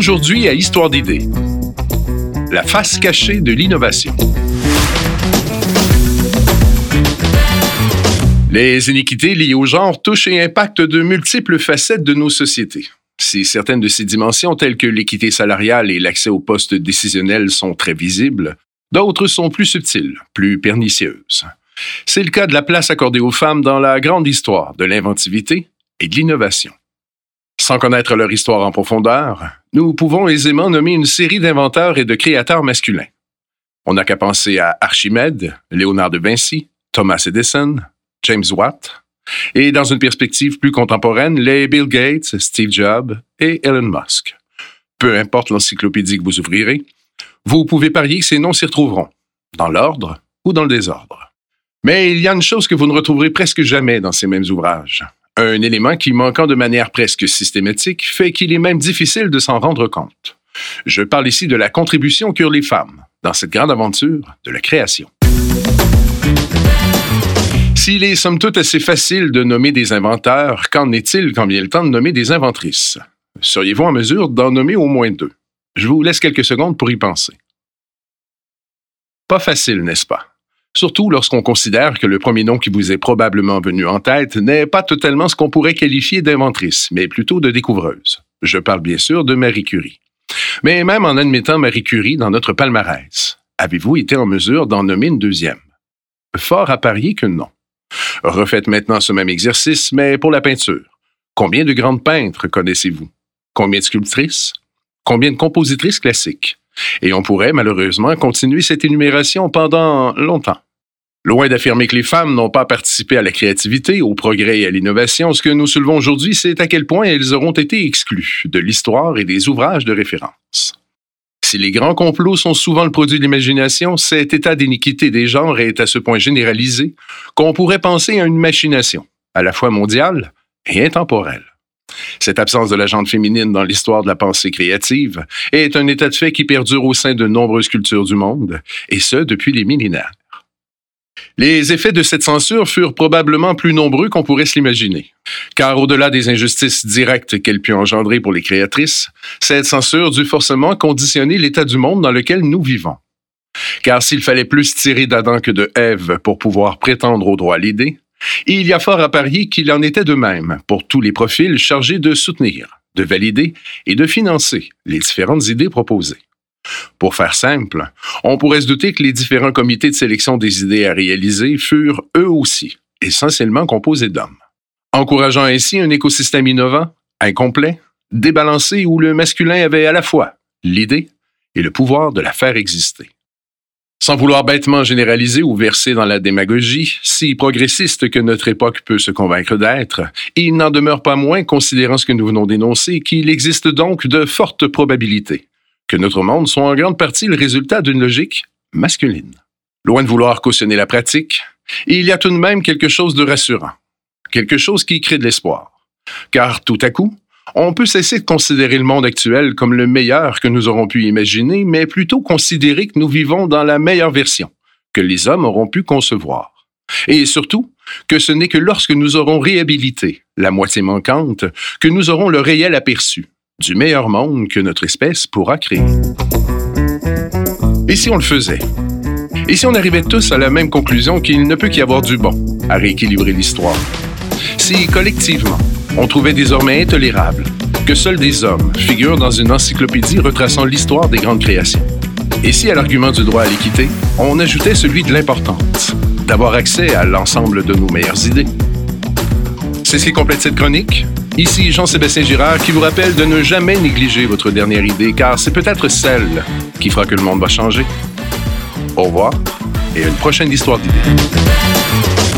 Aujourd'hui à Histoire d'idées, la face cachée de l'innovation. Les iniquités liées au genre touchent et impactent de multiples facettes de nos sociétés. Si certaines de ces dimensions, telles que l'équité salariale et l'accès aux postes décisionnels, sont très visibles, d'autres sont plus subtiles, plus pernicieuses. C'est le cas de la place accordée aux femmes dans la grande histoire de l'inventivité et de l'innovation. Sans connaître leur histoire en profondeur, nous pouvons aisément nommer une série d'inventeurs et de créateurs masculins. On n'a qu'à penser à Archimède, Léonard de Vinci, Thomas Edison, James Watt, et dans une perspective plus contemporaine, les Bill Gates, Steve Jobs et Elon Musk. Peu importe l'encyclopédie que vous ouvrirez, vous pouvez parier que ces noms s'y retrouveront, dans l'ordre ou dans le désordre. Mais il y a une chose que vous ne retrouverez presque jamais dans ces mêmes ouvrages. Un élément qui, manquant de manière presque systématique, fait qu'il est même difficile de s'en rendre compte. Je parle ici de la contribution qu'eurent les femmes dans cette grande aventure de la création. S'il est somme toute assez facile de nommer des inventeurs, qu'en est-il quand vient le temps de nommer des inventrices? Seriez-vous en mesure d'en nommer au moins deux? Je vous laisse quelques secondes pour y penser. Pas facile, n'est-ce pas? Surtout lorsqu'on considère que le premier nom qui vous est probablement venu en tête n'est pas totalement ce qu'on pourrait qualifier d'inventrice, mais plutôt de découvreuse. Je parle bien sûr de Marie Curie. Mais même en admettant Marie Curie dans notre palmarès, avez-vous été en mesure d'en nommer une deuxième? Fort à parier que non. Refaites maintenant ce même exercice, mais pour la peinture. Combien de grandes peintres connaissez-vous? Combien de sculptrices? Combien de compositrices classiques? Et on pourrait malheureusement continuer cette énumération pendant longtemps. Loin d'affirmer que les femmes n'ont pas participé à la créativité, au progrès et à l'innovation, ce que nous soulevons aujourd'hui, c'est à quel point elles auront été exclues de l'histoire et des ouvrages de référence. Si les grands complots sont souvent le produit de l'imagination, cet état d'iniquité des genres est à ce point généralisé qu'on pourrait penser à une machination, à la fois mondiale et intemporelle. Cette absence de la gente féminine dans l'histoire de la pensée créative est un état de fait qui perdure au sein de nombreuses cultures du monde, et ce, depuis les millénaires. Les effets de cette censure furent probablement plus nombreux qu'on pourrait se l'imaginer, car au-delà des injustices directes qu'elle put engendrer pour les créatrices, cette censure dut forcément conditionner l'état du monde dans lequel nous vivons. Car s'il fallait plus tirer d'Adam que de Ève pour pouvoir prétendre au droit à l'idée, il y a fort à parier qu'il en était de même pour tous les profils chargés de soutenir, de valider et de financer les différentes idées proposées. Pour faire simple, on pourrait se douter que les différents comités de sélection des idées à réaliser furent, eux aussi, essentiellement composés d'hommes, encourageant ainsi un écosystème innovant, incomplet, débalancé où le masculin avait à la fois l'idée et le pouvoir de la faire exister. Sans vouloir bêtement généraliser ou verser dans la démagogie, si progressiste que notre époque peut se convaincre d'être, il n'en demeure pas moins, considérant ce que nous venons d'énoncer, qu'il existe donc de fortes probabilités que notre monde soit en grande partie le résultat d'une logique masculine. Loin de vouloir cautionner la pratique, il y a tout de même quelque chose de rassurant, quelque chose qui crée de l'espoir. Car tout à coup, on peut cesser de considérer le monde actuel comme le meilleur que nous aurons pu imaginer, mais plutôt considérer que nous vivons dans la meilleure version que les hommes auront pu concevoir. Et surtout, que ce n'est que lorsque nous aurons réhabilité la moitié manquante que nous aurons le réel aperçu du meilleur monde que notre espèce pourra créer. Et si on le faisait? Et si on arrivait tous à la même conclusion qu'il ne peut qu'y avoir du bon à rééquilibrer l'histoire? Si, collectivement, on trouvait désormais intolérable que seuls des hommes figurent dans une encyclopédie retraçant l'histoire des grandes créations? Et si, à l'argument du droit à l'équité, on ajoutait celui de l'importance d'avoir accès à l'ensemble de nos meilleures idées? C'est ce qui complète cette chronique. Ici Jean-Sébastien Girard qui vous rappelle de ne jamais négliger votre dernière idée, car c'est peut-être celle qui fera que le monde va changer. Au revoir et à une prochaine histoire d'idées.